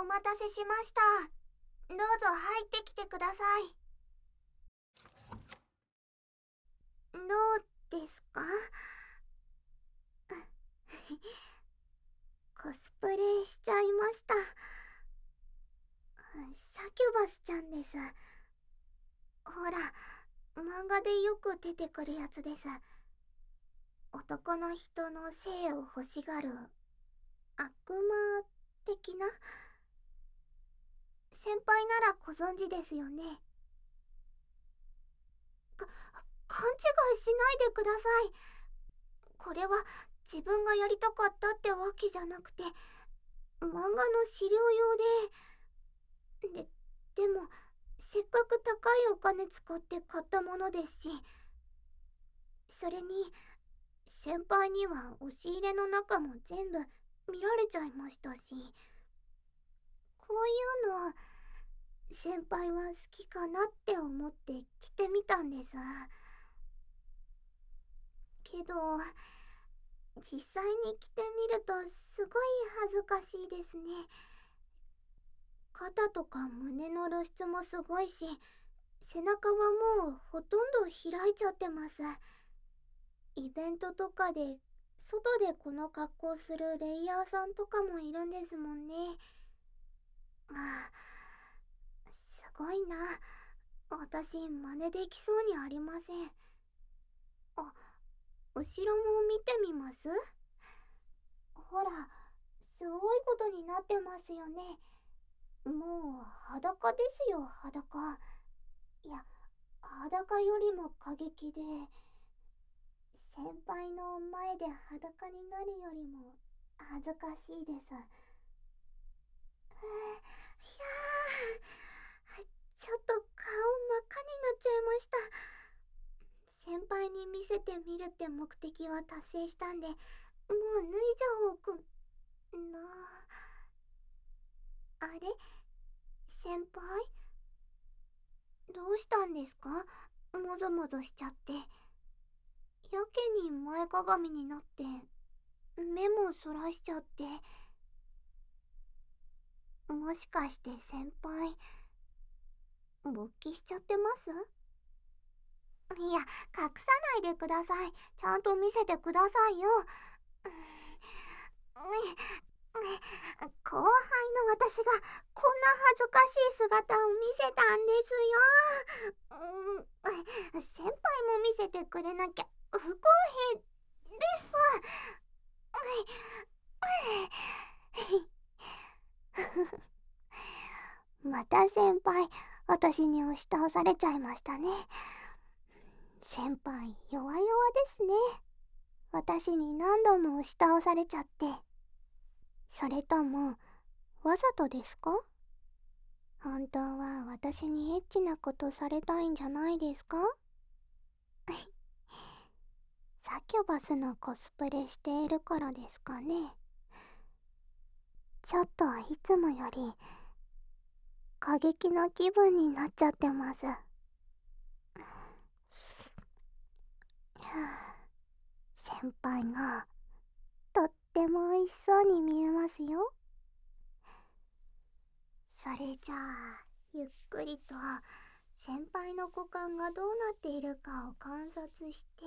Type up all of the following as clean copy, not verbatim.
お待たせしました。どうぞ入ってきてください。どうですか？コスプレしちゃいました。サキュバスちゃんです。ほら、漫画でよく出てくるやつです。男の人の性を欲しがる悪魔的な。先輩ならご存知ですよね。勘違いしないでください。これは自分がやりたかったってわけじゃなくて、漫画の資料用でもせっかく高いお金使って買ったものですし、それに先輩には押し入れの中も全部見られちゃいましたし、こういうの先輩は好きかなって思って着てみたんです。けど実際に着てみるとすごい恥ずかしいですね。肩とか胸の露出もすごいし、背中はもうほとんど開いちゃってます。イベントとかで外でこの格好するレイヤーさんとかもいるんですもんね。すごいな。私真似できそうにありません。後ろも見てみます？ほら、すごいことになってますよね。もう裸ですよ、裸。いや、裸よりも過激で、先輩の前で裸になるよりも恥ずかしいです。いやちょっと顔真っ赤になっちゃいました。先輩に見せてみるって目的は達成したんで、もう脱いじゃおうかな。あれ、先輩どうしたんですか？もぞもぞしちゃって。やけに前かがみになって目もそらしちゃって。もしかして先輩勃起しちゃってます？いや、隠さないでください。ちゃんと見せてくださいよ。後輩の私がこんな恥ずかしい姿を見せたんですよ。先輩も見せてくれなきゃ不公平です。また先輩、私に押し倒されちゃいましたね。先輩、弱々ですね。私に何度も押し倒されちゃって。それとも、わざとですか？本当は私にエッチなことされたいんじゃないですか？サキュバスのコスプレしているからですかね。ちょっといつもより過激な気分になっちゃってます。先輩がとっても美味しそうに見えますよ。それじゃあゆっくりと先輩の股間がどうなっているかを観察して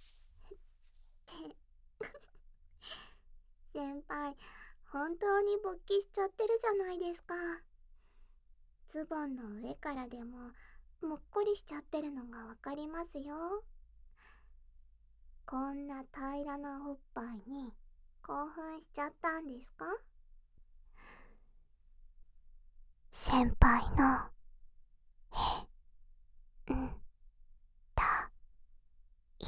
先輩、本当に勃起しちゃってるじゃないですか。ズボンの上からでももっこりしちゃってるのがわかりますよ。こんな平らなおっぱいに興奮しちゃったんですか？先輩のへんたい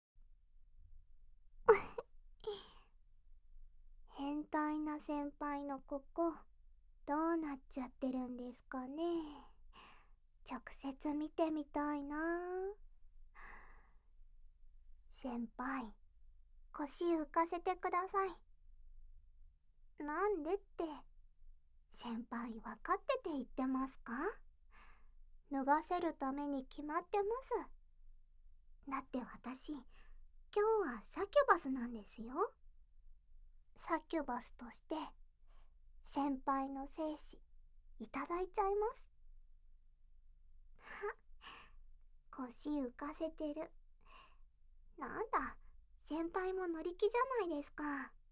変態な先輩のここどうなっちゃってるんですかね。直接見てみたいな。先輩、腰浮かせてください。なんでって、先輩分かってて言ってますか？脱がせるために決まってます。だって私、今日はサキュバスなんですよ。サキュバスとして先輩の精子いただいちゃいます。腰浮かせてる。なんだ、先輩も乗り気じゃないですか。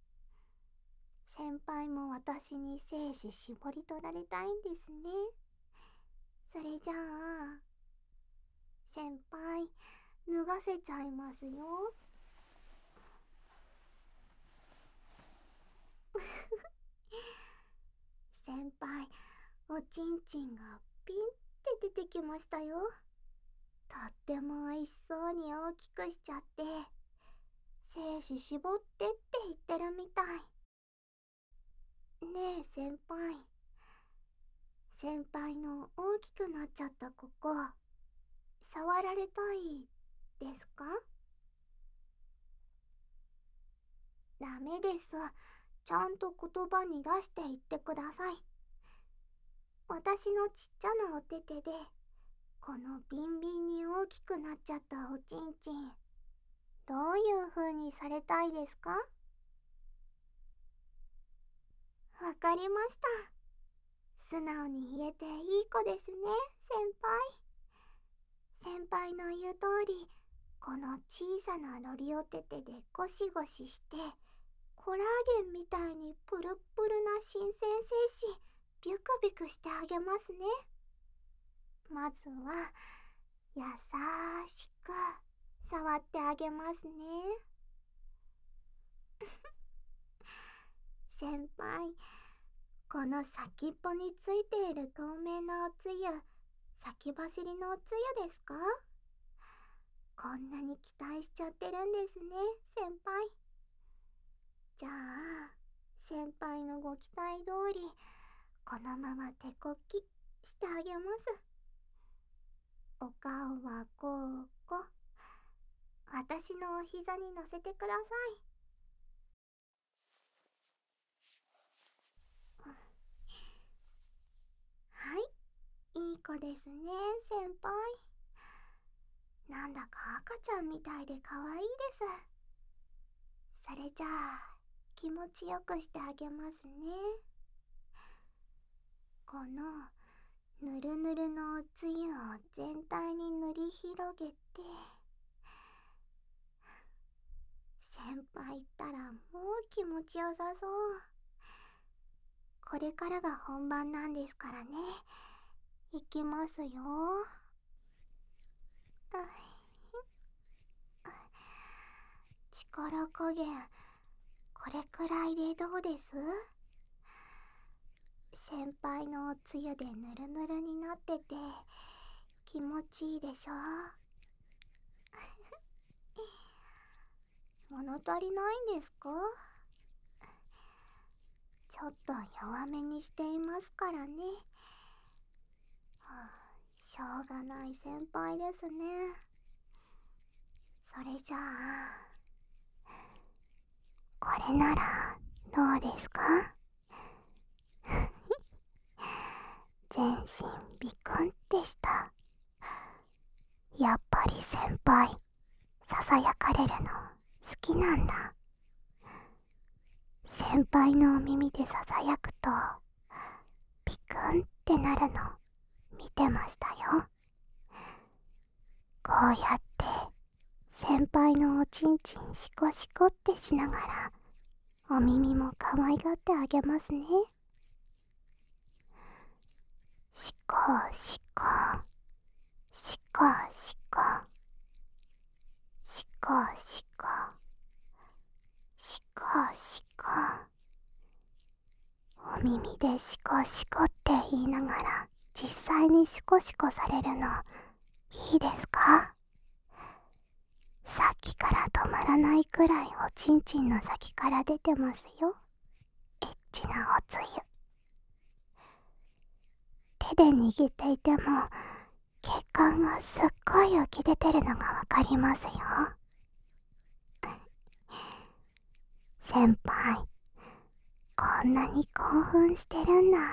先輩も私に精子絞り取られたいんですね。それじゃあ先輩脱がせちゃいますよ。先輩、おちんちんがピンって出てきましたよ。とっても美味しそうに大きくしちゃって、精子絞ってって言ってるみたい。ねえ先輩、先輩の大きくなっちゃったここ、触られたいですか？ダメです。ちゃんと言葉に出して言ってください。私のちっちゃなお手手でこのビンビンに大きくなっちゃったおちんちん、どういう風にされたいですか？わかりました。素直に言えていい子ですね、先輩。先輩の言う通り、この小さなロリお手手でゴシゴシして、コラーゲンみたいにプルップルな新鮮精子ビュクビュクしてあげますね。まずは優しく触ってあげますね。先輩、この先っぽについている透明なおつゆ、先走りのおつゆですか？こんなに期待しちゃってるんですね、先輩。じゃあ先輩のご期待通り、このまま手こきしてあげます。お顔はこう私のお膝に乗せてください。はい、いい子ですね、先輩。なんだか赤ちゃんみたいで可愛いです。それじゃあ気持ちよくしてあげますね。このぬるぬるのおつゆを全体に塗り広げて、先輩ったらもう気持ちよさそう。これからが本番なんですからね。いきますよ。力加減これくらいでどうです？先輩のおつゆでぬるぬるになってて気持ちいいでしょ？物足りないんですか？ちょっと弱めにしていますからね。しょうがない先輩ですね。それじゃあこれならどうですか？全身ビクンってした。やっぱり先輩ささやかれるの好きなんだ。先輩のお耳でささやくとビクンってなるの見てましたよ。こうやって先輩のおちんちんシコシコってしながらお耳も可愛がってあげますね。シコシコシコシコシコシコシコシコ、お耳でシコシコって言いながら実際にシコシコされるのいいですか？さっきから止まらないくらいおちんちんの先から出てますよ、エッチなおつゆ。手で握っていても血管がすっごい浮き出てるのがわかりますよ。先輩、こんなに興奮してるんだ。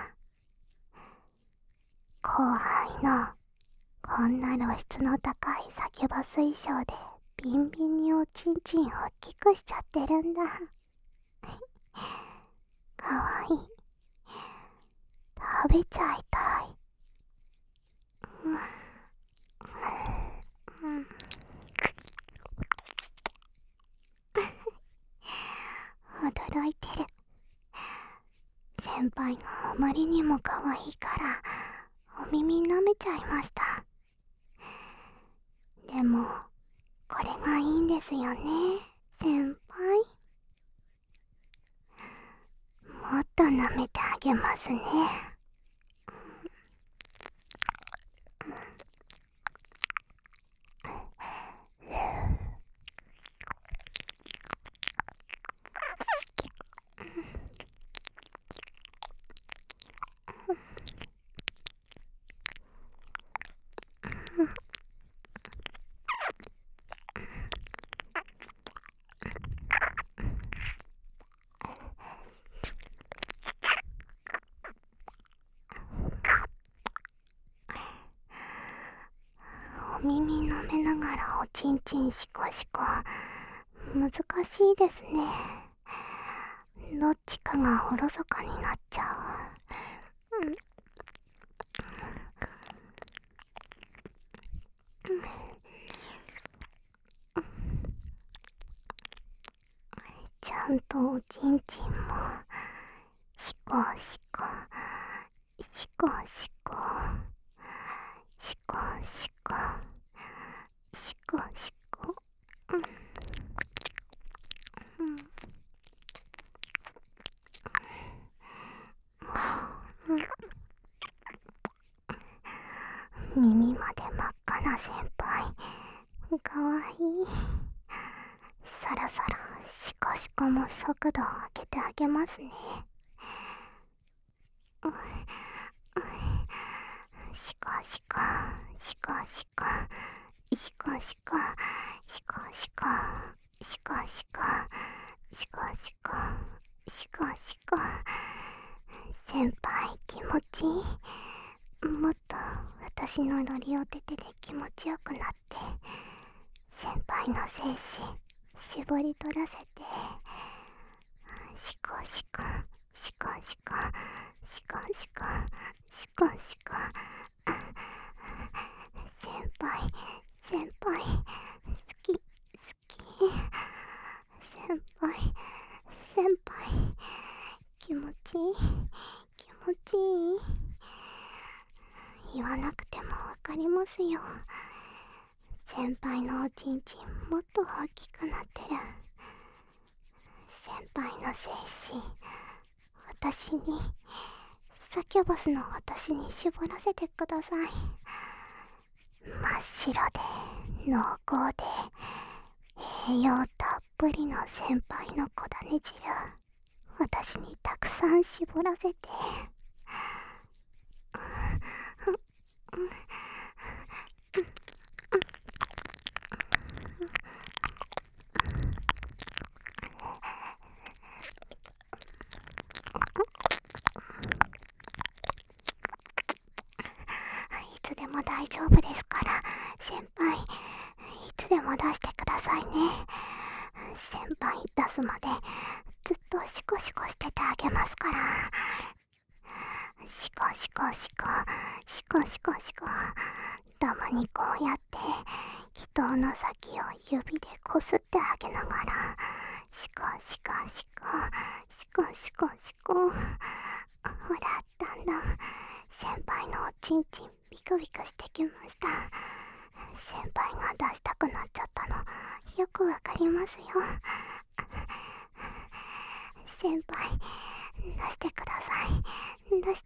後輩のこんな露出の高いサキュバ水晶でビンビンにおちんちんを大きくしちゃってるんだ。かわいい。 べちゃいたい。驚いてる。先輩があまりにも可愛いからお耳舐めちゃいました。でもこれがいいんですよね、先輩。もっと舐めてあげますね。お耳舐めながらおちんちんシコシコ、難しいですね。どっちかがおろそかになっちゃう。ちゃんとおちんちんもシコシコシコシコシコシコシコシコ。耳まで真っ赤な先輩、かわいい。そろそろシコシコも速度を上げてあげますね。シコシコシコシコシコシコシコシコシコシコシコシコシコシコ。先輩気持ちいい。もっと私のロリオテテで気持ちよくなって、先輩の精子絞り取らせて、シコシコシコシコシコシコシコシコ。先輩先輩好き好き。先輩先輩気持ちいい気持ちいい。言わなくてもわかりますよ。先輩のおちんちんもっと大きくなってる。先輩の精子、私に、サキュバスの私に絞らせてください。真っ白で濃厚で栄養たっぷりの先輩の小種汁、私にたくさん絞らせて。いつでも大丈夫ですから、先輩、いつでも出してくださいね。先輩出すまでずっとシコシコしててあげますから。シコシコシコシコシコシコ。たまにこうやって祈祷の先を指でこすってあげながら、シコシコシコシコシコシコ。ほら、だんだん先輩のおちんちんビクビクしてきました。先輩が出したくなっちゃったのよくわかりますよ。先輩、出してください。出して。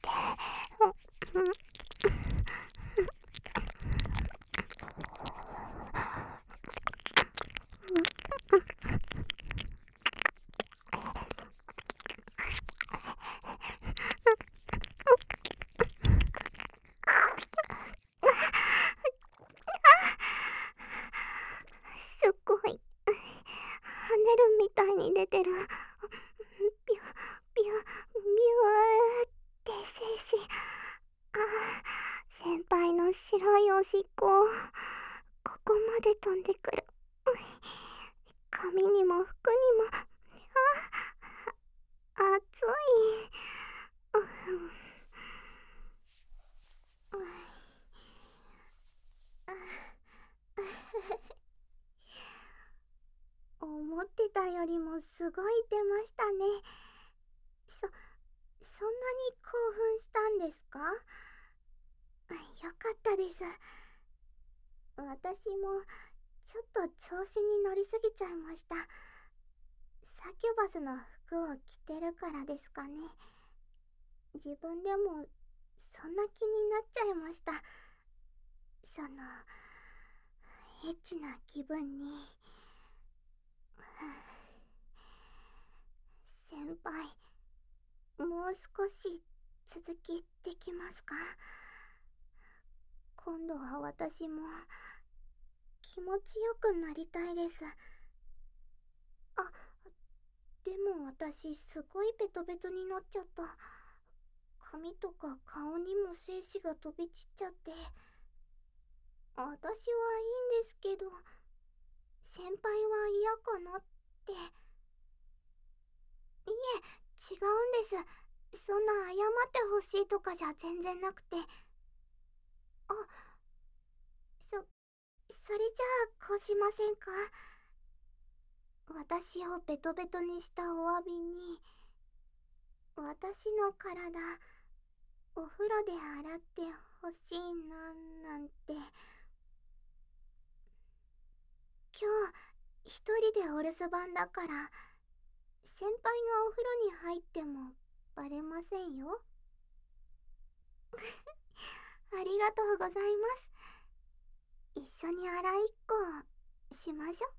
すごい跳ねるみたいに出てる。ビュビュビューって精子。先輩の白いおしっこ、ここまで飛んでくる。髪にも服にも熱い。 すごい出ましたね。そんなに興奮したんですか？よかったです。私もちょっと調子に乗りすぎちゃいました。サキュバスの服を着てるからですかね。自分でもそんな気になっちゃいました。そのエッチな気分に。先輩、もう少し続きできますか？今度は私も気持ちよくなりたいです。あ、でも私すごいベトベトになっちゃった。髪とか顔にも精子が飛び散っちゃって。私はいいんですけど、先輩は嫌かなって。いえ、違うんです。そんな謝ってほしいとかじゃ全然なくて。あ、それじゃあこうしませんか？私をベトベトにしたお詫びに、私の体お風呂で洗ってほしいななんて。今日一人でお留守番だから、先輩がお風呂に入ってもバレませんよ。ありがとうございます。一緒に洗いっこしましょ。